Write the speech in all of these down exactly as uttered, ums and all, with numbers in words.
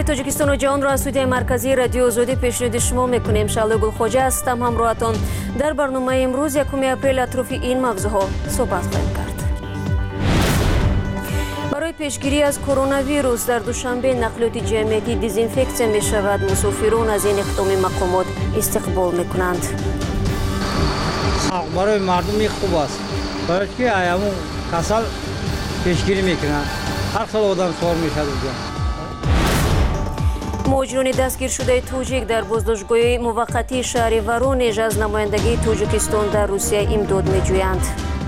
توجیکستان و جهان را از سوی مرکزی رادیو آزادی پیشنهاد شما میکنیم. شعله گلخواجه هستم همراهتان. در برنامه امروز یکم اپریل اطراف این موضوعها صحبت خواهیم کرد. برای پیشگیری از کرونا ویروس در دوشنبه نقلیات جمعیتی دیزینفکسیون می شود. مسافران از این اقدام مقامات استقبال میکنند. برای مردم خوب است. برای که ایامو کسل پیشگیری میکنند. هر سال آدم سوار میشد اونجا. مهاجران دستگیر شده توجیک در بازداشتگاه موقتی شهر ورونژ از نمایندگی تاجیکستان در روسیه امداد میجویند.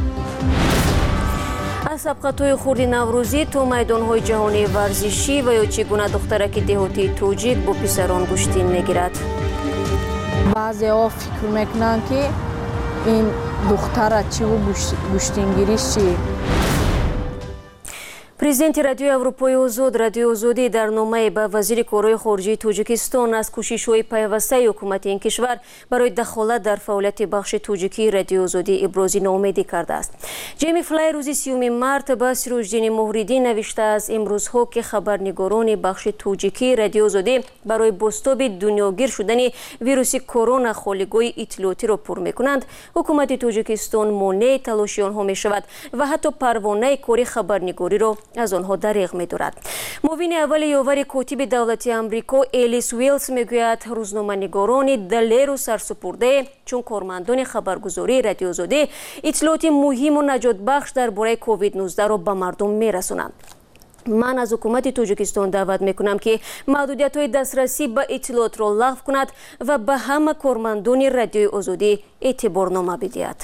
از سبقت‌های خرد نوروزی تو میدان‌های جهانی ورزشی و یا چگونه دخترک دهاتی توجیک با پسران گشتین میگیرد. بعضی‌ها فکر میکنن که این دختر چی و گشتینگیریش چی. президенти радиои Аврупои озод радиои озодӣ дар номае ба вазири корҳои хориҷии тоҷикистон аз кӯшишҳои пайвастаи ҳукумати ин кишвар барои дахолат дар фаъолияти бахши тоҷикии радиои озодӣ ибрози ноумедӣ кардааст. ҷейми флай рӯзи сиюми март ба сироҷдини моҳриддин навиштааст имрӯзҳо ки хабарнигорони бахши тоҷикии радиои озодӣ барои бостоби дунёгир шудани вируси корона холигоҳи иттилоотиро пур мекунанд, ҳукумати тоҷикистон монеъи талоши онҳо мешавад ва ҳатто парвонаи кори хабарнигориро از آنها دریغ می دارد. معاون اول یاور کاتب دولتی آمریکا الیس ویلز میگوید روزنامه‌نگاران دلیر و سرسپرده چون کارمندان خبرگزاری رادیو آزادی اطلاعات مهم و نجات بخش درباره کووید نوزده را به مردم میرسانند. من از حکومت تاجیکستان دعوت میکنم که محدودیت‌های دسترسی به اطلاعات را لغو کند و به همه کارمندان رادیو آزادی اعتبارنامه بدهد.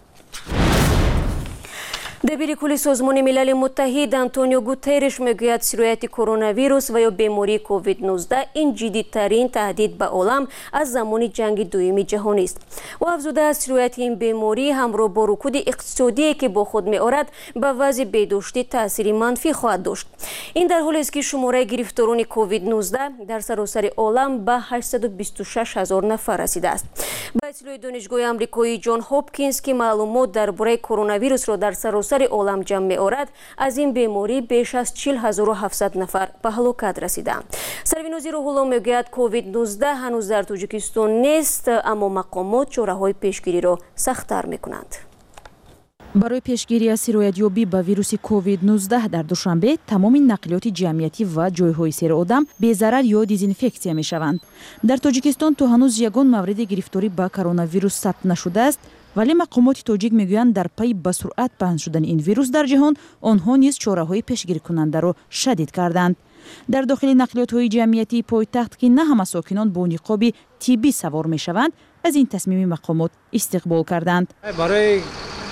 دبیر کل سازمان ملل متحد آنتونیو گوترش میگوید سرایت کرونا ویروس و یا بیماری کووید نوزده این جدیدترین تهدید به عالم از زمان جنگ دوم جهانی است. و افزوده است سرایت این بیماری همراه با رکود اقتصادی که با خود میآورد به وضع بهداشتی تاثیر منفی خواهد داشت. این در حالی است که شماره گرفتاران کووید نوزده در سراسر عالم به هشتصد و بیست و شش هزار نفر رسیده است. با اطلاع دانشگاه آمریکایی جان هاپکینز که معلومات درباره کرونا ویروس را در سراسر سر عالم جمع می آورد از این بیماری بیش از چهل هزار و هفتصد نفر به هلاکت رسیدند. سروی نظیر روح‌الله میگوید کووید نوزده هنوز در تاجیکستان نیست اما مقامات چاره‌های پیشگیری را سخت‌تر می‌کنند. برای پیشگیری از سرایت‌یابی به ویروس کووید نوزده در دوشنبه تمام نقلیات جمعیتی و جای‌های سیر آدم بی ضرر یا دیزینفکسیون می‌شوند. در تاجیکستان تا هنوز یگان مورد گرفتاری به کرونا ویروس ثبت نشده است. ولی مقامات تاجیک میگویند در پی به سرعت پهن شدن این ویروس در جهان آنها نیز چاره‌های پیشگیری کننده را شدید کردند. در داخل نقلیات‌های جمعیتی پایتخت که نه همه ساکنان با نقاب تیبی سوار میشوند از این تصمیم مقامات استقبال کردند. برای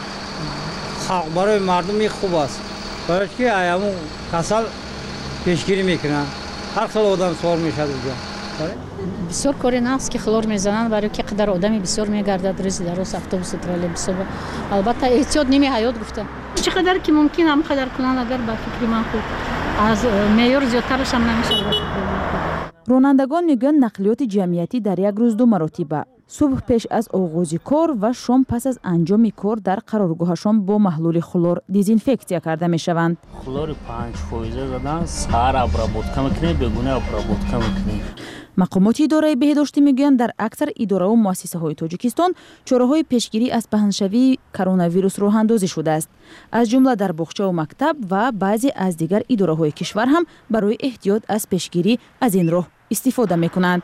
برای مردم خوب است. برای که ایامو کسل پیشگیری میکنند. هر سال آدم سوار میشد اونجا. بسیار کاری ناست که خلور میزنند برای که قدر آدمی بسیار میگردد ریز در روز اتوبوس ترالی بسیار البته احتیاط نمی حیات گفته چقدر که ممکن هم قدر کنن اگر با فکر من خوب از معیار زیادترش هم نمیشه. رانندگان میگن نقلیات جمعیتی در یک روز دو مراتبه صبح پیش از آغاز کار و شام پس از انجام کار در قرارگاهشان با محلول خلور دیزینفکسیا کرده میشوند. خلور پنج فایزه زدن سر ابرابطکه میکنه بگونه ابرابطکه میکنه. مقامات اداره بهداشتی میگویند در اکثر اداره و مؤسسه های تاجیکستان چاره‌های پیشگیری از پهنشوی کرونا ویروس راه اندازی شده است. از جمله در باغچه و مکتب و بعضی از دیگر اداره های کشور هم برای احتیاط از پیشگیری از این راه استفاده میکنند.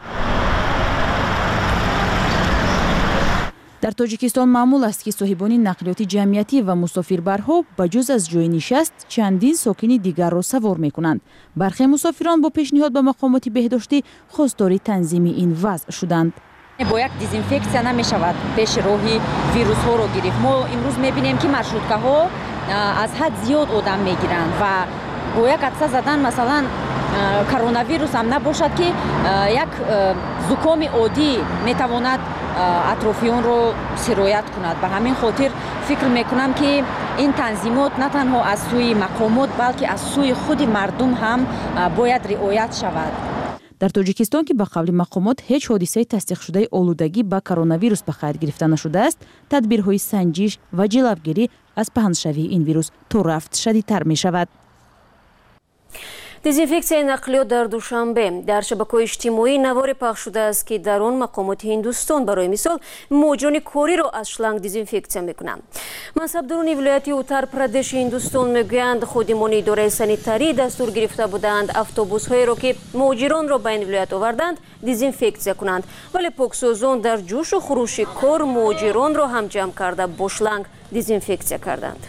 در تاجیکستان معمول است که صاحبان نقلیات جمعیتی و مسافربرها بجز از جای نشست چندین ساکن دیگر را سوار می‌کنند. برخی مسافران با پیشنهاد به مقامات بهداشتی خواستار تنظیم این وضع شدند. باید دیزینفکسیا نمی‌شود پیش راهی ویروس ها رو گرفت. ما امروز می‌بینیم که مارشروتکا ها از حد زیاد آدم می‌گیرند و گویا قطعه زدن مثلا کرونا ویروس هم نباشد که یک زکام عادی میتواند اطرافیان رو سرایت کند. به همین خاطر فکر میکنم که این تنظیمات نه تنها از سوی مقامات بلکه از سوی خود مردم هم باید رعایت شود. در تاجیکستان که به قول مقامات هیچ حادثه تصدیق شده آلودگی با کرونا ویروس به خیر گرفته نشده است، تدبیرهای سنجش و جلوگیری از پهنشوی این ویروس تا رفت شدیدتر می شود. دزینفکسیای نقلیات در دوشنبه در شبکه‌های اجتماعی نواری پخش شده است که در آن مقامات هندوستان برای مثال موجران کوری را از شلنگ دزینفکسیا میکنند. منصبداران ولایت اتر پردش هندوستان میگویند خودمان اداره سانیتاری دستور گرفته بودند اتوبوس‌هایی را که موجران را به این ولایت آوردند دزینفکسیا کنند، ولی پاکسازان در جوش و خروش کار موجران را هم جمع کرده با شلنگ دزینفکسیا کردند.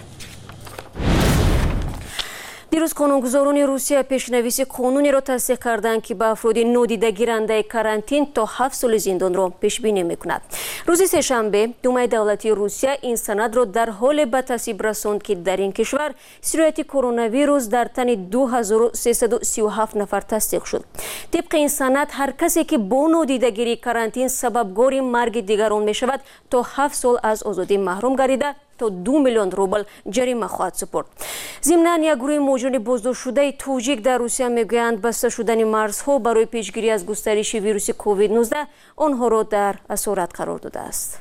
دیروز قانونگذاران روسیه پیشنویس قانونی را تصدیق کردند که به افراد نادیده گیرنده کرانتین تا هفت سال زندان را پیش بینی میکند. روز سه‌شنبه دومای دولتی روسیه این سند را در حال به تصویب رساند که در این کشور سرایت کرونا ویروس در تن دو هزار و سیصد و سی و هفت نفر تصدیق شد. طبق این سند هر کسی که با نادیدگیری کرانتین سببگار مرگ دیگران می شود تا هفت سال از آزادی محروم گردیده تا دو میلیون روبل جریمه خواهد سپرد. ضمناً یک گروه موجود بازداشت شده توجیک در روسیه میگویند بسته شدن مرزها برای پیشگیری از گسترش ویروس کووید نوزده آنها را در اسارت قرار داده است.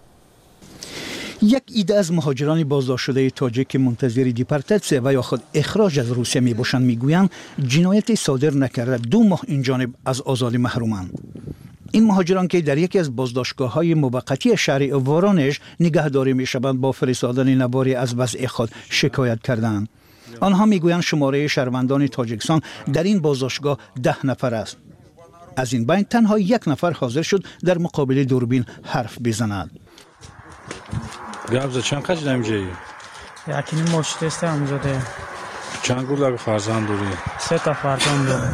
یک ایده از مهاجران بازداشت شده تاجیک که منتظر دیپورتاسیون و یا خود اخراج از روسیه می باشند میگویند جنایتی صادر نکرده دو ماه این جانب از آزادی محرومند. این مهاجران که در یکی از بازداشتگاه‌های موقتی شهر وارانش نگهداری می‌شوند با فرستادن نواری از وضع خود شکایت کردند. آنها میگویند شماره شهروندان تاجیکستان در این بازداشتگاه ده نفر است. از این بین تنها یک نفر حاضر شد در مقابل دوربین حرف بزند. گابزا چند قد نمی‌جایی؟ یکی مشت است امزاده. چند گل فرزند داری؟ سه تا فرزند دارم.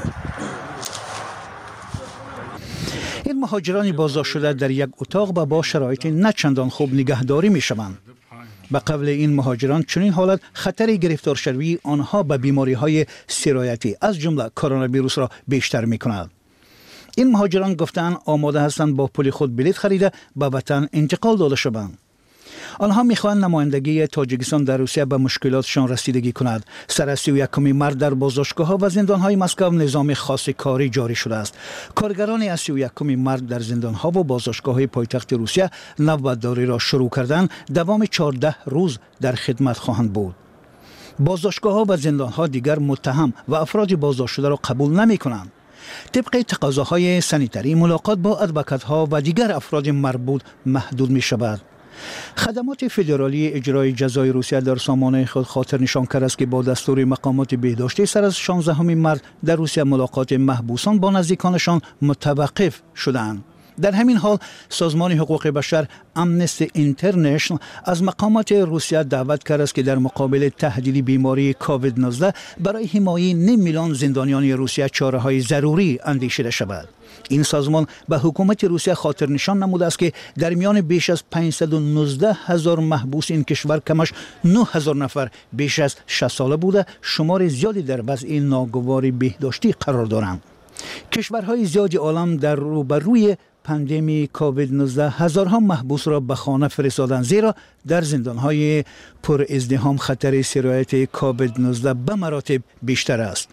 این مهاجران بازداشت شده در یک اتاق و با شرایط نه چندان خوب نگهداری می شوند. به قبل این مهاجران چنین حالت خطر گرفتار شدن آنها به بیماری های سرایتی از جمله کرونا ویروس را بیشتر می کند. این مهاجران گفتند آماده هستند با پول خود بلیط خریده به وطن انتقال داده شوند. آنها میخواهند نمایندگی تاجیکستان در روسیه به مشکلاتشان رسیدگی کند. سر سی و یکم مارس در بازداشتگاه‌ها و زندان‌های مسکو نظام خاص کاری جاری شده است. کارگران از سی و یکم مارس در زندان‌ها و بازداشتگاه‌های پایتخت روسیه نوبتداری را شروع کردند. دوام چهارده روز در خدمت خواهند بود. بازداشتگاه‌ها و زندان‌ها دیگر متهم و افراد بازداشت شده را قبول نمی‌کنند. طبق تقاضاهای سانیتاری ملاقات با ادوکات‌ها و دیگر افراد مربوط محدود می‌شود. خدمات فدرالی اجرای جزای روسیه در سامانه خود خاطر نشان کرده است که با دستور مقامات بهداشتی سر از شانزدهم مارس در روسیه ملاقات محبوسان با نزدیکانشان متوقف شدند. در همین حال سازمان حقوق بشر امنستی اینترنشنال از مقامات روسیه دعوت کرده است که در مقابل تهدید بیماری کووید نوزده برای حمایت نیم میلیون زندانیان روسیه چاره‌های ضروری اندیشیده شود. این سازمان به حکومت روسیه خاطر نشان نموده است که در میان بیش از پانصد و نوزده هزار محبوس این کشور کمش نه هزار نفر بیش از شصت ساله بوده شمار زیادی در وضع ناگوار بهداشتی قرار دارند. کشورهای زیادی عالم در روبروی پاندمی کووید نوزده هزارها محبوس را به خانه فرستادند زیرا در زندانهای پر ازدحام خطر سرایت کووید نوزده به مراتب بیشتر است.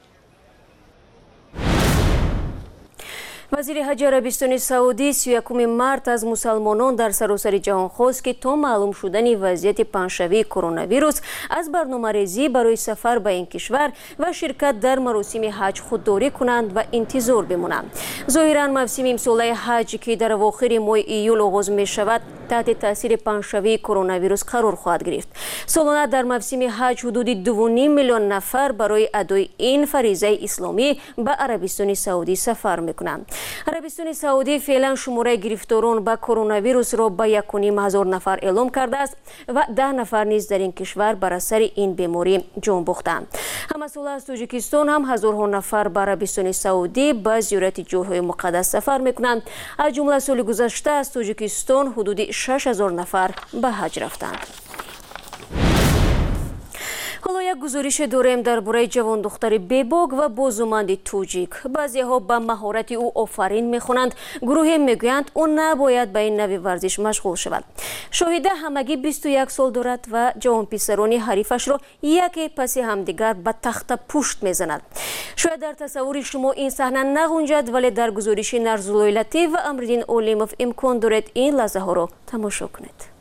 وزیر حج عربستان سعودی سی و یکم مارس از مسلمانان در سراسر جهان خواست که تا معلوم شدن وضعیت پنجشنبه کرونا ویروس از برنامه‌ریزی برای سفر به این کشور و شرکت در مراسم حج خودداری کنند و انتظار بمانند. ظاهراً موسم امساله حج که در اواخر ماه ایول آغاز می شود تحت تاثیر پنجشنبه کرونا ویروس قرار خواهد گرفت. سالانه در موسم حج حدود دو و نیم میلیون نفر برای ادای این فریضه اسلامی به عربستان سعودی سفر میکنند. عربستان سعودی فعلا شماره گرفتاران به کرونا ویروس را به یک و نیم هزار نفر اعلام کرده است و ده نفر نیز در این کشور بر اثر این بیماری جان باختند. همساله از تاجیکستان هم هزارها نفر به عربستان سعودی به زیارت جاهای مقدس سفر میکنند. از جمله سال گذشته از تاجیکستان حدود شش هزار نفر به حج رفتند. حالا یک گزارش داریم درباره جوان دختر بیباک و بازومند توجیک. بعضی‌ها به مهارت او آفرین می‌خوانند، گروهی میگویند او نباید به این نوع ورزش مشغول شود. شاهده همگی بیست و یک سال دارد و جوان پسران حریفش را یکی پس همدیگر به تخت پشت میزند. شاید در تصور شما این صحنه نگنجد، ولی در گزارش نرزولای لطیف و امرالدین اولیموف امکان دارد این لحظه ها را تماشا کنید.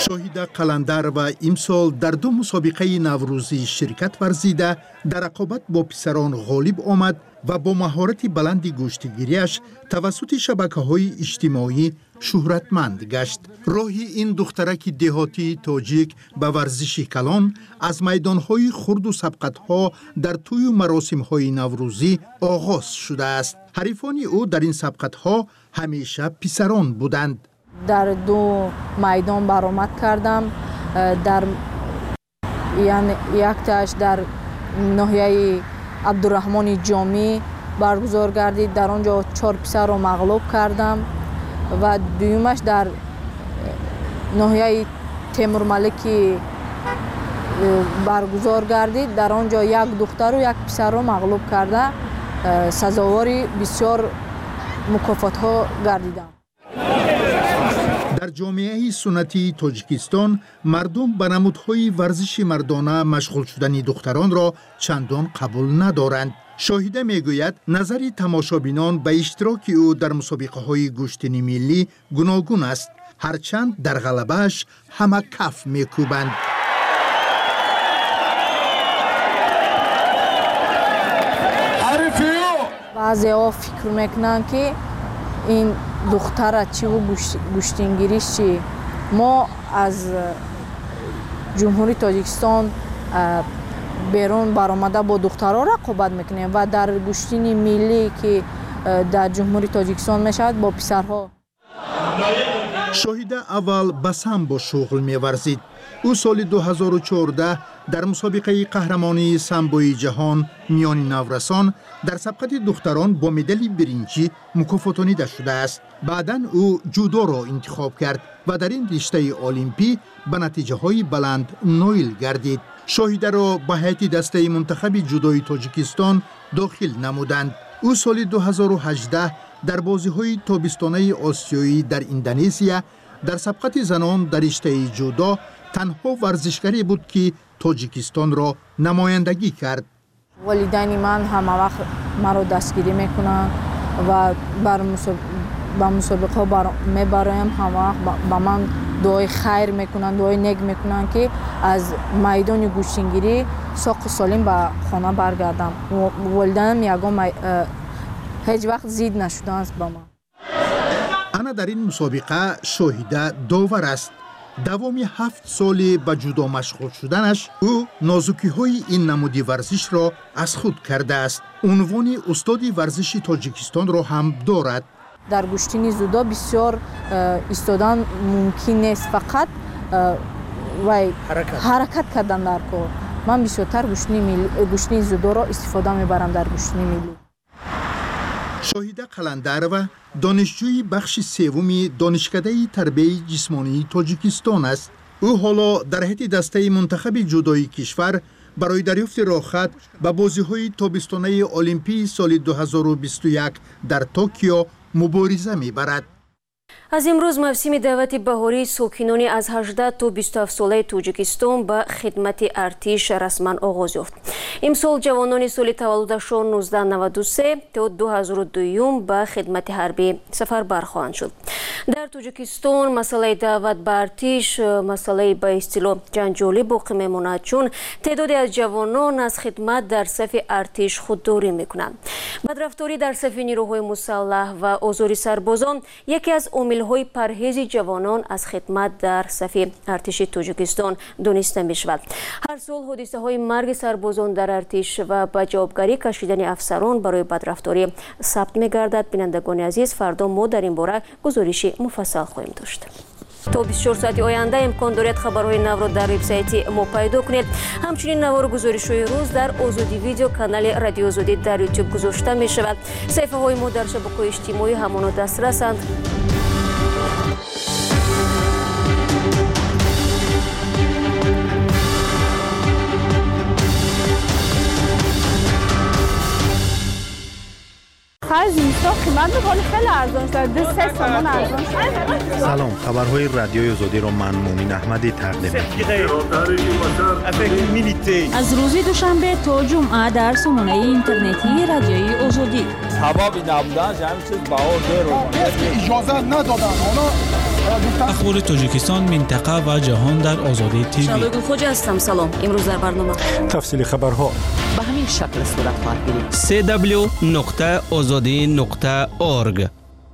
شاهیده قلندر و امسال در دو مسابقه نوروزی شرکت ورزیده در رقابت با پسران غالب آمد و با مهارت بلند گوشتگیریش توسط شبکه‌های اجتماعی شهرتمند گشت. راهی این دخترک دهاتی تاجیک به ورزش کلان از میدان‌های خرد و سبقت‌ها در طی مراسم‌های نوروزی آغاز شده است. حریفان او در این سبقت‌ها همیشه پسران بودند. در دو میدان برآمد کردم. در یعنی یک تاش در ناحیه عبدالرحمن جامی برگزار گردید. در آنجا چهار پسر را مغلوب کردم و دویمش در ناحیه تیمور ملکی برگزار گردید. در آنجا یک دختر و یک پسر را مغلوب کرده سزاواری بسیار مکافات ها گردیدم. در جامعه سنتی تاجیکستان مردم به نمودهای ورزش مردانه مشغول شدن دختران را چندان قبول ندارند. شاهیده میگوید نظر تماشابینان به اشتراک او در مسابقه های گشتنی ملی گوناگون است، هرچند در غلبه‌اش همه کف میکوبند. بعضی ها فکر میکنند که این دختر چی و گشتنگیریش چی. ما از جمهوری تاجیکستان بیرون برآمده با دخترها رقابت میکنیم و در گشتنی ملی که در جمهوری تاجیکستان میشود با پسرها. شاهیده اول بسم با شغل میورزید. او سال دو هزار و چهارده در مسابقه قهرمانی سامبوی جهان میان نورسان در سبقت دختران با مدال برنجی مکافاتانیده شده است. بعداً او جودو را انتخاب کرد و در این رشته المپی به نتیجه های بلند نایل گردید. شاهیده را به هیئت دسته منتخب جودوی تاجیکستان داخل نمودند. او سال دو هزار و هجده در بازی‌های تابستانه آسیایی در اندونزیا در سبقت زنان در رشته جودو تنها ورزشکاری بود که تاجیکستان را نمایندگی کرد. والدین من همه وقت مرا دستگیری میکنند و بر با مسابقه ها بر میبرایم. همه وقت با من دعای خیر میکنند، دعای نیک میکنند که از میدان گوشتنگیری ساق سالم به خانه برگردم. والدینم یگان هیچ وقت زید نشدند با من. انا در این مسابقه شاهیده داور است. دوامی هفت سالی به جودو مشغول شدنش او نازکی های این نمودی ورزش را از خود کرده است. عنوان استادی ورزش تاجیکستان را هم دارد. در گشتنی جودو بسیار ایستادن ممکن نیست، فقط و حرکت کردن در کار. من بسیارتر گشتنی جودو را استفاده میبرم در گشتنی ملی. شاهیده قلندر و دانشجوی بخش سوم دانشکده تربیت جسمانی تاجیکستان است. او حالا در هیئت دسته منتخب جودوی کشور برای دریافت راهخط به بازی‌های تابستانه المپی سال دو هزار و بیست و یک در توکیو مبارزه می‌برد. از امروز موسم دعوت بهاری ساکنان از هجده تا بیست و هفت ساله تاجیکستان به خدمت ارتش رسما آغاز یافت. امسال جوانان سال تولدشان نوزده نود و سه تا دو هزار و دو به خدمت حربی سفربر خواهند شد. در تاجیکستان مسئله دعوت به ارتش مسئله به اصطلاح جنجالی باقی میماند، چون تعدادی از جوانان از خدمت در صف ارتش خودداری میکنند. بدرفتاری در صف نیروهای مسلح و آزار سربازان یکی از عامل‌های پرهیز جوانان از خدمت در صف ارتش تاجیکستان دانسته می‌شود. هر سال حادثه‌های مرگ سربازان در ارتش و به جوابگری کشیدن افسران برای بدرفتاری ثبت می‌گردد. بینندگان عزیز، فردا ما در این باره گزارش مفصل خواهیم داشت. تا بیست و چهار ساعت آینده امکان دارد خبرهای نو را در وبسایت ما پیدا کنید. همچنین نو و گزارش‌های روز در آزادی ویدیو کانال رادیو آزادی در یوتیوب گذاشته می شود. صفحه‌های ما در شبکه‌های اجتماعی همان دسترسند. Faz isso. تو قیمت ولی خیلی ارزان شده دو سه تومن ارزان شده. سلام، خبرهای رادیوی آزادی رو من مومین احمدی تقدیم می‌کنم. از روز دوشنبه تا جمعه در سامانه اینترنتی رادیوی آزادی. حبابی نبودن همین چیز بهار داره. اجازه ندادن. حالا اخبار تاجیکستان، منطقه و جهان در آزادی تیوی. شادو خوجا هستم. سلام. امروز در برنامه تفصیل خبرها به همین شکل صورت خواهد گرفت. سی دبلیو نقطه آزادی نقطه اورگ.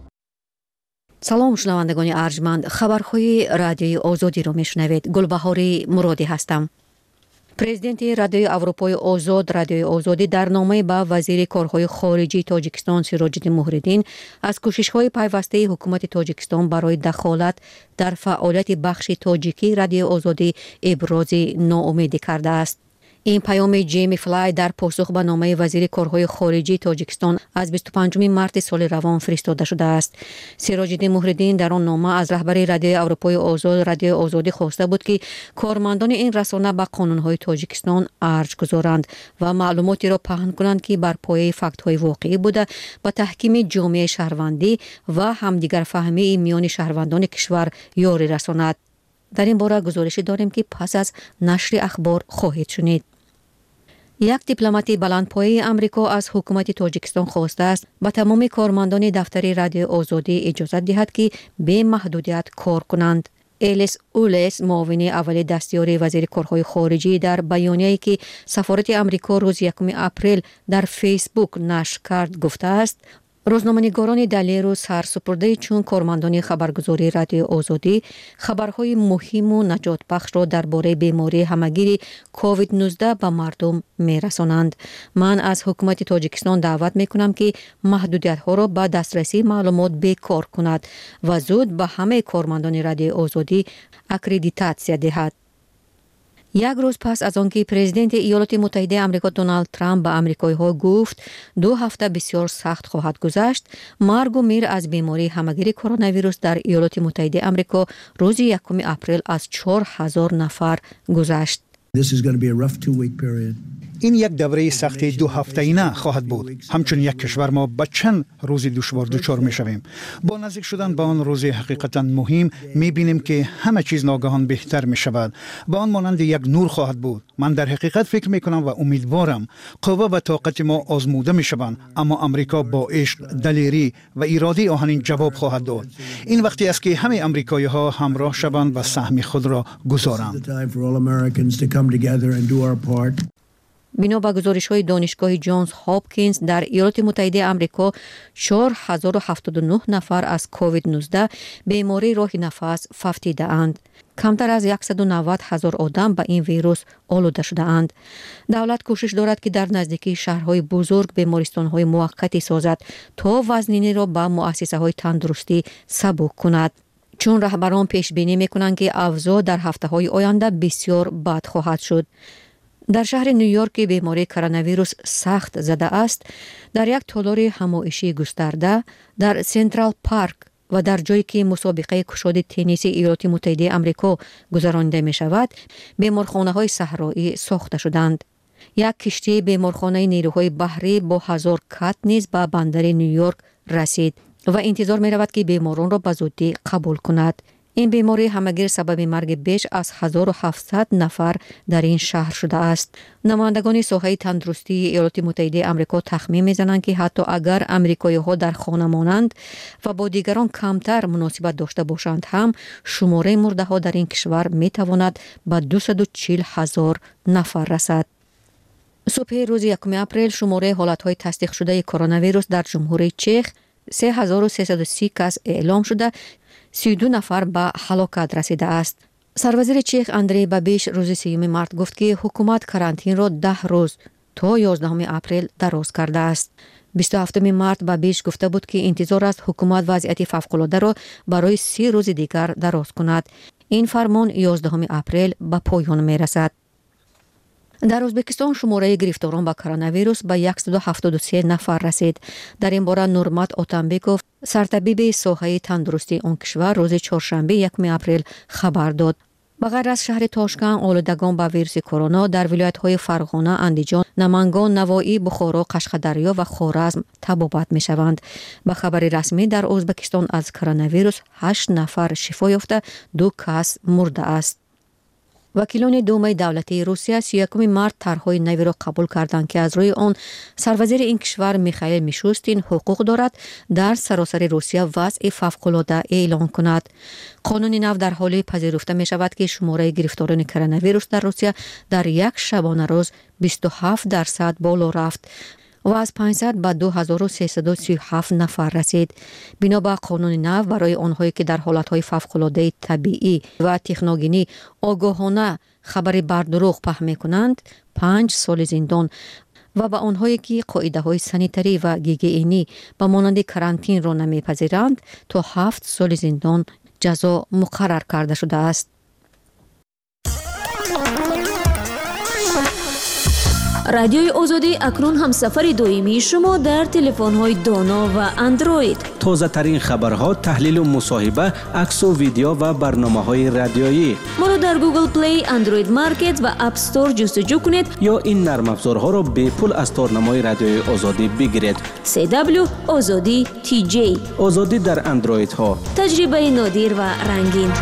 سلام شنوندگان ارجمند، خبرهای رادیوی آزادی رو میشنوید. گلبهاری مرادی هستم. پرزیدنت رادیوی اروپای آزاد رادیوی آزادی در نامه به وزیر کارهای خارجی تاجیکستان سیراج‌الدین موهردین از کوشش‌های پیوسته حکومت تاجیکستان برای دخالت در فعالیت بخش تاجیکی رادیوی آزادی ابراز ناامیدی کرده است. این پیام جیمی فلای در پاسخ به نامه وزیر کارهای خارجی تاجیکستان از بیست و پنجم مارس سال روان فرستاده شده است. سیراج‌الدین موهردین در آن نامه از رهبر رادیوی اروپای آزاد رادیوی آزادی خواسته بود که کارمندان این رسانه به قانون‌های تاجیکستان ارج گذارند و معلوماتی را پهن کنند که بر پایه فاکت‌های واقعی بوده به تحکیم جامعه شهروندی و همدیگر فهمی میان شهروندان کشور یاری رساند. در این باره گزارشی داریم که پس از نشر اخبار خواهید شنید. یک دیپلمات بلندپایه امریکا از حکومت تاجیکستان خواسته است به تمام کارمندان دفتر رادیو آزادی اجازه دهد که به محدودیت کار کنند. الیس اولس معاون اول دستیار وزیر کارهای خارجی در بیانیه‌ای که سفارت امریکا روز یکم اپریل در فیسبوک نشر کرد گفته است روزنامه‌نگاران دلیل رو سرسپرده چون کارمندان خبرگزاری رادیو آزادی خبرهای مهم و نجات بخش را درباره بیماری همگیر کووید نوزده به مردم میرسانند. من از حکومت تاجیکستان دعوت میکنم که محدودیت ها را به دسترسی معلومات بیکار کند و زود به همه کارمندان رادیو آزادی اکریدیتاسیا دهد. یک روز پس از آنکه پرزیدنت ایالات متحده آمریکا دونالد ترامپ به آمریکایی ها گفت دو هفته بسیار سخت خواهد گذشت، مرگ و میر از بیماری همگیر کرونا ویروس در ایالات متحده آمریکا روز یکم اپریل از چهار هزار نفر گذشت. این یک دوره سخت دو هفته‌ای نه خواهد بود. همچون یک کشور ما با چند روز دشوار دچار می شویم. با نزدیک شدن به آن روز حقیقتا مهم می بینیم که همه چیز ناگهان بهتر می شود. با آن مانند یک نور خواهد بود. من در حقیقت فکر می کنم و امیدوارم قوه و طاقت ما آزموده می شوند، اما امریکا با عشق، دلیری و اراده آهنین جواب خواهد داد. این وقتی است که همه امریکایی ها همراه شوند و سهم خود را گذارند. بنا به گزارش‌های دانشگاه جانز هاپکینز در ایالات متحده آمریکا چهار هزار و هفتاد و نه نفر از کووید نوزده بیماری راه نفس فوتیده اند. کمتر از صد و نود هزار آدم به این ویروس آلوده شده اند. دولت کوشش دارد که در نزدیکی شهرهای بزرگ بیمارستان‌های موقتی سازد تا وزنینی را به مؤسسه‌های تندرستی سبک کند. چون رهبران پیش بینی می‌کنند که اوضاع در هفته‌های آینده بسیار بد خواهد شد. در شهر نیویورک بیماری کرونا ویروس سخت زده است. در یک تالار همایشی گسترده در سنترال پارک و در جایی که مسابقه کشاد تنیس ایالات متحده آمریکا گذرانده می شود، بیمارخانه های صحرایی ساخته شدند. یک کشتی بیمارخانه نیروهای بحری با هزار کت نیز به بندر نیویورک رسید و انتظار می رود که بیماران را به زودی قبول کند. این بیماری همگیر سبب مرگ بیش از هزار و هفتصد نفر در این شهر شده است. نمایندگان ساحه تندرستی ایالات متحده آمریکا تخمین می‌زنند که حتی اگر آمریکایی‌ها در خانه مانند و با دیگران کمتر مناسبت داشته باشند هم شماره مرده‌ها در این کشور می‌تواند به دویست و چهل هزار نفر رسد. صبح روز یکم اپریل شماره حالت‌های تصدیق شده کرونا ویروس در جمهوری چک سه هزار و سیصد و سی کس اعلام شده، سی و دو نفر به هلاکت رسیده است. سروزیر چک اندری بابیش روز سیوم مارس گفت که حکومت کرانتین را ده روز تا یازدهم اپریل دراز کرده است. بیست و هفتم مارس بابیش گفته بود که انتظار است حکومت وضعیت فوق‌العاده را برای سی روز دیگر دراز کند. این فرمان یازدهم اپریل به پایان می رسد. در ازبکستان شماره گرفتاران با کرونا ویروس به صد و هفتاد و سه نفر رسید. در این باره نورمات اوتانبکوف سرطبیب ساحه تندرستی آن کشور روز چهارشنبه یکم اپریل خبر داد. به غیر از شهر تاشکند، آلودگان به ویروس کرونا در ولایت‌های فرغانه، اندیجان، نمنگان، نوایی، بخارا، قشقدریا و خوارزم تبابت می‌شوند. به خبر رسمی در ازبکستان از کرونا ویروس هشت نفر شفا یافته، دو کس مرده است. وکیلان دومه دولتی روسیه سی و یکم مارس طرحهای نوی را قبول کردند که از روی آن سروزیر این کشور میخائیل میشوستین حقوق دارد در سراسر روسیه وضع فوق‌العاده اعلان کند. قانون نو در حالی پذیرفته می شود که شماره گرفتاران کرونا ویروس در روسیه در یک شبانه روز بیست و هفت درصد بالا رفت و از پانصد به دو هزار و سیصد و سی و هفت نفر رسید. بنا به قانون نو برای آنهایی که در حالتهای فوق‌العاده طبیعی و تکنوگنی آگاهانه خبر بر دروغ پخش می‌کنند پنج سال زندان و به آنهایی که قاعده‌های سانیتری و گیگینی به مانند کرانتین را نمی‌پذیرند تا هفت سال زندان جزا مقرر کرده شده است. رادیوی آزادی اکنون هم سفر دائمی شما در تلفن‌های دانا و اندروید. تازه ترین خبرها، تحلیل و مصاحبه، عکس و ویدیو و برنامه‌های رادیویی. ما را در گوگل پلی، اندروید مارکت و اپ استور جستجو کنید یا این نرم افزارها را به پول از تارنمای رادیوی آزادی بگیرید. سی دبلیو آزادی تی جی. آزادی در اندروید ها. تجربه نادر و رنگین.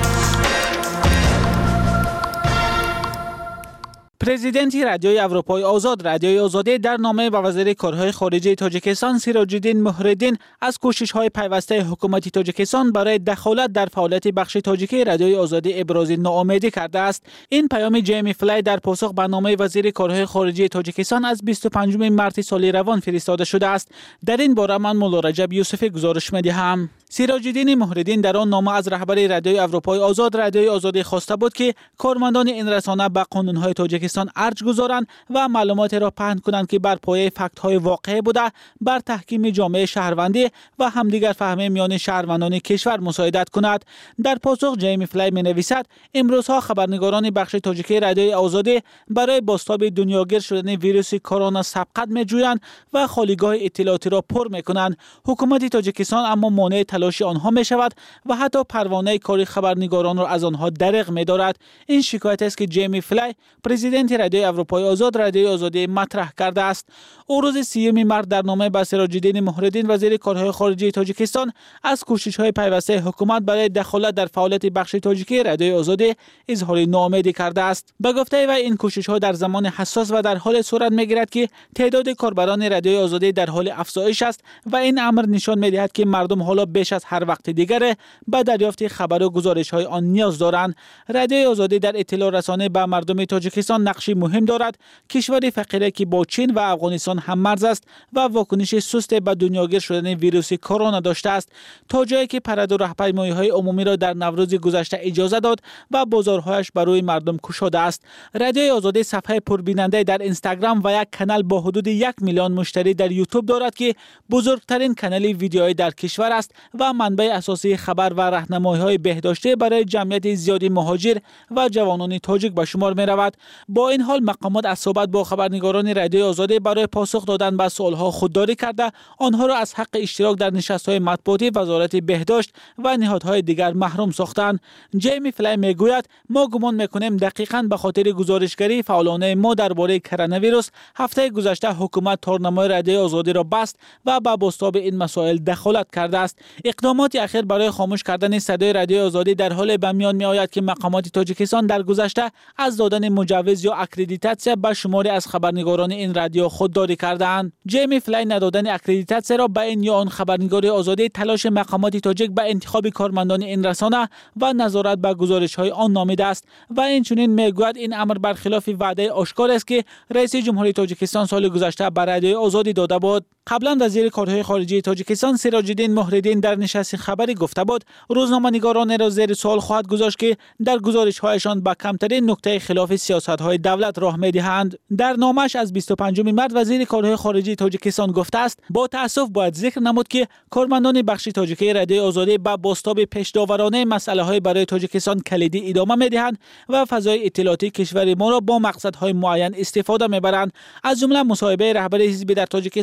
پرزیدنت رادیوی اروپای آزاد رادیوی آزادی در نامه به وزیر کارهای خارجه تاجیکستان سیراج الدین مهردین از کوشش‌های پیوسته حکومت تاجیکستان برای دخالت در فعالیت بخش تاجیکی رادیوی آزادی ابراز ناامیدی کرده است. این پیام جیمی فلای در پاسخ به نامه وزیر کارهای خارجه تاجیکستان از بیست و پنجم مارس سال روان فرستاده شده است. در این باره من مولا رجب یوسفی گزارش می‌دهم. سیراج الدین مهردین در آن نامه از رهبر رادیوی اروپای آزاد رادیوی آزادی خواسته بود که کارمندان این رسانه به قانون‌های تاجیکستان ارج گذارند و معلوماتی را پهن کنند که بر پایه فکت‌های واقعی بوده بر تحکیم جامعه شهروندی و همدیگر فهمی میان شهروندان کشور مساعدت کند. در پاسخ جیمی فلای می‌نویسد امروزها خبرنگاران بخش تاجیکی رادیوی آزادی برای بازتاب دنیاگیر شدن ویروس کرونا سبقت می‌جویند و خالیگاه اطلاعاتی را پر می‌کنند. حکومت تاجیکستان اما مانع تلاش آنها می‌شود و حتی پروانه کاری خبرنگاران را از آنها دریغ می‌دارد. این شکایت است که جیمی فلای پرزیدنت رادیوی اروپای آزاد رادیوی آزادی مطرح کرده است. او روز سیوم مارس در نامه به سیراج الدین مهردین وزیر کارهای خارجه تاجیکستان از کوشش‌های پیوسته حکومت برای دخالت در فعالیت بخش تاجیکی رادیوی آزادی اظهار ناامیدی کرده است. به گفته وی این کوشش‌ها در زمان حساس و در حال صورت می‌گیرد که تعداد کاربران رادیوی آزادی در حال افزایش است و این امر نشان می‌دهد که مردم حالا بیش از هر وقت دیگر به دریافت خبر و گزارش‌های آن نیاز دارند. رادیوی آزادی در اطلاع رسانی به مردم تاجیکستان نقشی مهم دارد. کشوری فقیری که با چین و افغانستان هم مرز است و واکنش سست به دنیاگیر شدن ویروس کرونا داشته است، تا جایی که پرد و راهپیمایی‌های عمومی را در نوروز گذشته اجازه داد و بازارهایش برای مردم گشوده است. رادیوی آزادی صفحه پربیننده در اینستاگرام و یک کانال با حدود یک میلیون مشتری در یوتیوب دارد که بزرگترین کانال ویدیویی در کشور است و منبع اساسی خبر و راهنمایی‌های بهداشتی برای جمعیت زیادی مهاجر و جوانان تاجیک به شمار می‌رود. با این حال مقامات از صحبت با خبرنگاران رادیوی آزادی برای پاسخ دادن به سوال‌ها خودداری کرده آنها را از حق اشتراک در نشست‌های مطبوعاتی وزارت بهداشت و نهادهای دیگر محروم ساختند. جیمی فلای میگوید ما گمان میکنیم دقیقاً به خاطر گزارشگری فعالانه ما درباره کرونا ویروس هفته گذشته حکومت تارنمای رادیوی آزادی را بست و به بازتاب این مسائل دخالت کرده است. اقدامات اخیر برای خاموش کردن صدای رادیوی آزادی در حال به میان میآید که مقامات تاجیکستان در گذشته از دادن مجوز یا اکریدیتاسیون به شماری از خبرنگاران این رادیو خودداری کردند. جیمی فلای ندادن اکریدیتاسیون را به این یا آن خبرنگاری آزادی تلاش مقامات تاجیک به انتخاب کارمندان این رسانه و نظارت به گزارش‌های آن نامیده است و اینچنین میگوید این امر برخلاف وعده آشکار است که رئیس جمهوری تاجیکستان سال گذشته به رادیوی آزادی داده بود. قبلا وزیر کارهای خارجه تاجیکستان سیراج الدین مهردین در نشست خبری گفته بود روزنامه‌نگاران را زیر سوال خواهد گذاشت که در گزارش‌هایشان به کمترین نکته خلاف سیاست‌های دولت راه می‌دهند. در نامش از بیست و پنجم مارس وزیر کارهای خارجه تاجیکستان گفته است با تأسف باید ذکر نمود که کارمندان بخش تاجیکی رادیوی آزادی با بازتاب پیش‌داورانه مسائل‌های برای تاجیکستان کلیدی ادامه می‌دهند و فضای اطلاعاتی کشور ما را با مقصدهای معین استفاده می‌برند. از جمله مصاحبه رهبر حزب در تاجیکستان ممنوع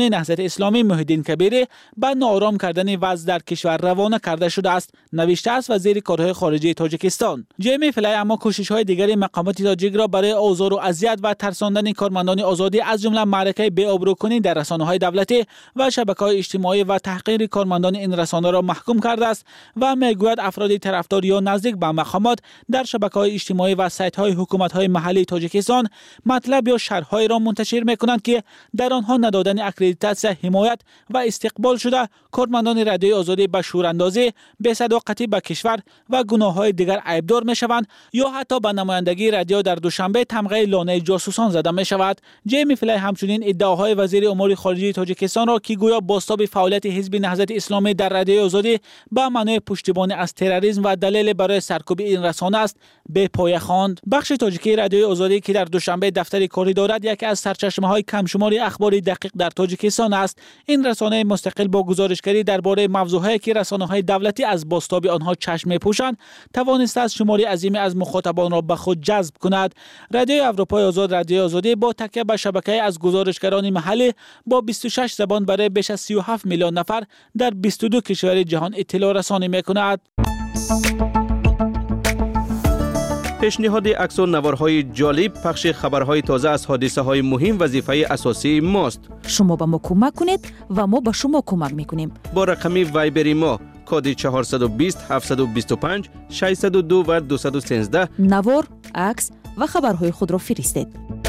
نهضت اسلامی محیدین کبیری به ناآرام کردن وضع در کشور روانه کرده شده است، نوشته است وزیر کارهای خارجه تاجیکستان. جیمی فلای اما کوشش‌های دیگری مقامات تاجیک را برای آزار و اذیت و ترساندن کارمندان آزادی از جمله معرکه بی‌آبروکنی در رسانه‌های دولتی و شبکه‌های اجتماعی و تحقیر کارمندان این رسانه را محکوم کرده است و میگوید افراد طرفدار یا نزدیک به مقامات در شبکه‌های اجتماعی و سایت‌های حکومت‌های محلی تاجیکستان مطلب یا شرح‌های را منتشر می‌کنند که در آنها ندادن اکریدیتاسیون، حمایت و استقبال شده کارمندان رادیوی آزادی به شوراندازی، بی‌صداقتی به کشور و گناه‌های دیگر عیبدار می‌شوند یا حتی به نمایندگی رادیو در دوشنبه تمغه لانه جاسوسان زده می‌شود. جیمی فلای همچنین ادعاهای وزیر امور خارجه تاجیکستان را که گویا بازتاب فعالیت حزب نهضت اسلامی در رادیوی آزادی به معنای پشتیبانی از تروریسم و دلیل برای سرکوب این رسانه است به پایه خواند. بخش تاجیکی رادیوی آزادی که در دوشنبه دفتری کاری دارد یکی از سرچشمه‌های کمشماری اخباری دقیق در تاجیکستان است. این رسانه مستقل با گزارشگری درباره موضوعاتی که رسانه‌های دولتی از بازتاب آنها چشم می‌پوشند توانسته است شماری عظیمی از مخاطبان را به خود جذب کند. رادیوی اروپای آزاد رادیوی آزادی با تکیه به شبکه از گزارشگران محلی با بیست و شش زبان برای بیش از سی و هفت میلیون نفر در بیست و دو کشور جهان اطلاع رسانی می‌کند. پیشنهاد عکس و نوارهای جالب، پخش خبرهای تازه از حادثه‌های مهم وظیفه اساسی ماست. شما به ما کمک کنید و ما به شما کمک میکنیم. با رقم وایبری ما کد چهارصد و بیست هفتصد و بیست و پنج ششصد و دو و دویست و سیزده نوار، عکس و خبرهای خود را فرستید.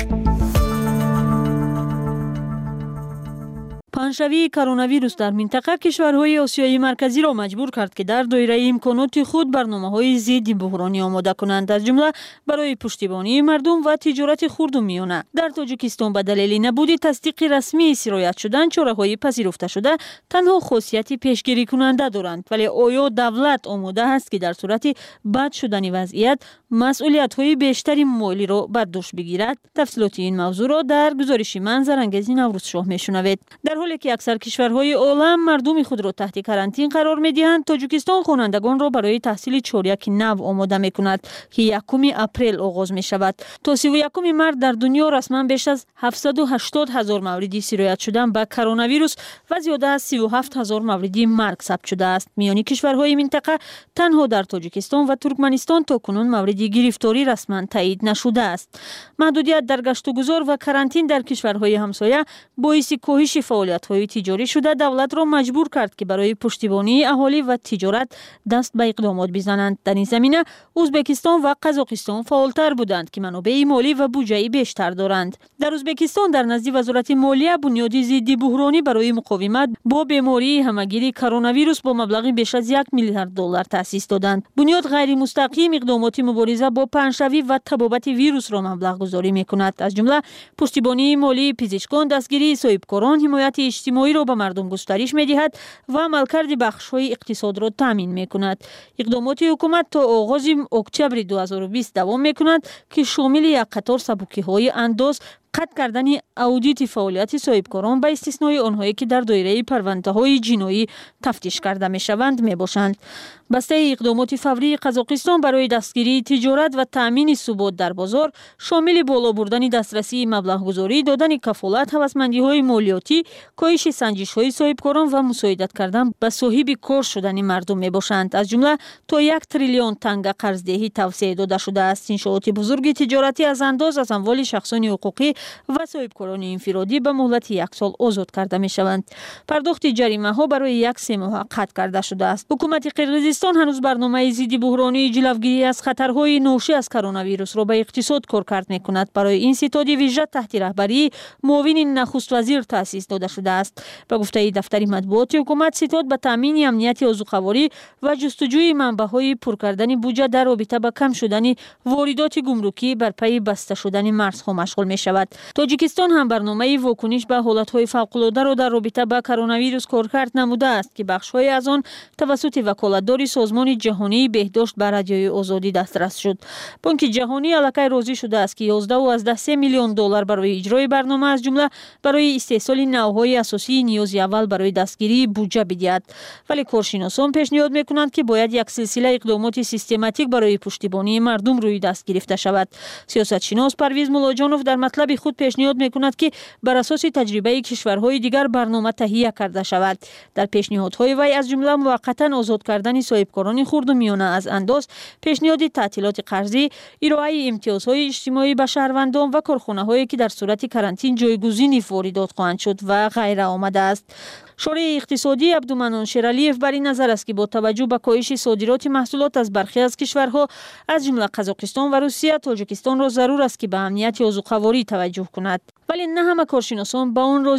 پنجشنبه کرونا ویروس در منطقه کشورهای آسیای مرکزی را مجبور کرد که در دایره امکانات خود برنامه‌های ضد بحرانی آماده کنند، از جمله برای پشتیبانی مردم و تجارت خرد و میانه. در تاجیکستان به دلیل نبود تصدیق رسمی سرایت شدن چاره‌های پذیرفته شده تنها خاصیت پیشگیری کننده دارند، ولی آیا دولت آماده است که در صورت بد شدن وضعیت مسئولیت‌های بیشتری مالی را بر دوش بگیرد؟ تفصیلات این موضوع را در گزارش من زرنگزی نوروزشاه میشنوید. در حالی که اکثر کشورهای عالم مردم خود را تحت کرانتین قرار می‌دهند، تاجیکستان خوانندگان را برای تحصیل چهاریک نو آماده می‌کند که یکم اپریل آغاز می‌شود. تا سی و یکم مارس در دنیا رسما بیش از هفتصد و هشتاد هزار مورد سرایت شدن به کرونا ویروس و زیاده از سی و هفت هزار مورد مرگ ثبت شده است. میان کشورهای منطقه تنها در تاجیکستان و ترکمنستان تاکنون مورد گرفتاری رسما تایید نشده است. محدودیت در گشت و گذار و کرانتین در کشورهای همسایه باعث کاهش فعالیت‌های تجاری شده دولت را مجبور کرد که برای پشتیبانی اهالی و تجارت دست به اقدامات بزنند. در این زمینه ازبکستان و قزاقستان فعالتر بودند که منابع مالی و بودجه بیشتر دارند. در ازبکستان در نزد وزارت مالیه بنیاد ضد بحرانی برای مقاومت با بیماری همگیر کرونا ویروس با مبلغ بیش از یک میلیارد دلار تأسیس دادند. بنیاد غیر مستقیم اقدامات مبارزه با پنجشنبه و تبابت ویروس را مبلغ گذاری می‌کند، از جمله پشتیبانی مالی پزشکان، دستگیری صاحبکاران، حمایت اجتماعی را به مردم گسترش می‌دهد و عملکرد بخش‌های اقتصاد را تامین می‌کند. اقدامات حکومت تا آغاز اکتبر دو هزار و بیست دوام می‌کند که شامل یک قطار سبکی‌های انداز، قطع کردن اودیت فعالیت صاحبکاران به استثنای آنهایی که در دایره پرونده‌های جنایی تفتیش کرده می‌شوند می‌باشند. بسته اقدامات فوری قزاقستان برای دستگیری تجارت و تأمین ثبات در بازار شامل بالا بردن دسترسی مبلغ گذاری، دادن کفالت، هوسمندی‌های مالیاتی، کاهش سنجش‌های صاحبکاران و مساعدت کردن به صاحب کار شدن مردم می‌باشند. از جمله تا یک تریلیون تنگ قرضدهی توسعه داده شده است. انشاءات بزرگ تجارتی از انداز از اموال شخصان حقوقی و صاحبکاران انفرادی به مهلت یک سال آزاد کرده می‌شوند. پرداخت جریمه ها برای یک سه ماه قطع کرده شده است. حکومت قرقیزستان هنوز برنامه ضد بحرانی جلوگیری از خطرهای ناشی از کرونا ویروس را به اقتصاد کارکرد می‌کند. برای این ستاد ویژه تحت رهبری معاون نخست وزیر تأسیس داده شده است. به گفته دفتر مطبوعات حکومت، ستاد به تامین امنیت عضوخواری و جستجوی منبع‌های پر کردن بودجه در رابطه با کم شدن واردات گمرکی بر پای بسته شدن مرزها مشغول می‌شود. تاجیکستان هم برنامه واکنش به حالت‌های فوق‌العاده را در رابطه با کرونا ویروس کارکرد نموده است که بخش‌های از آن توسط وکالتدار سازمان جهانی بهداشت به رادیوی آزادی دسترس شد. بانک جهانی الکی راضی شده است که یازده و از ده سه میلیون دلار برای اجرای برنامه از جمله برای استحصال نوع‌های اساسی نیاز اول برای دستگیری بودجه بدهد، ولی کارشناسان پیشنهاد می‌کنند که باید یک سلسله اقدامات سیستماتیک برای پشتیبانی مردم روی دست گرفته شود. سیاستشناس پرویز ملاجانوف در مطلب های خود پیشنهاد میکند که بر اساس تجربه کشورهای دیگر برنامه تهیه کرده شود. در پیشنهادهای وی از جمله موقتا آزاد کردن صاحبکاران خرد و میانه از انداز، پیشنهاد تعطیلات قرضی، ارائه امتیازهای اجتماعی به شهروندان و کارخانه‌هایی که در صورت کرانتین جایگزین واردات خواهند شد و غیره آمده است. شورای اقتصادی عبدالمنان شیرعلیف بر این نظر است که با توجه به کاهش صادرات محصولات از برخی از کشورها از جمله قزاقستان و روسیه، تاجیکستان را ضرور است که به امنیت یازوقواری توجه کند. ولی نه همه کارشناسان به آن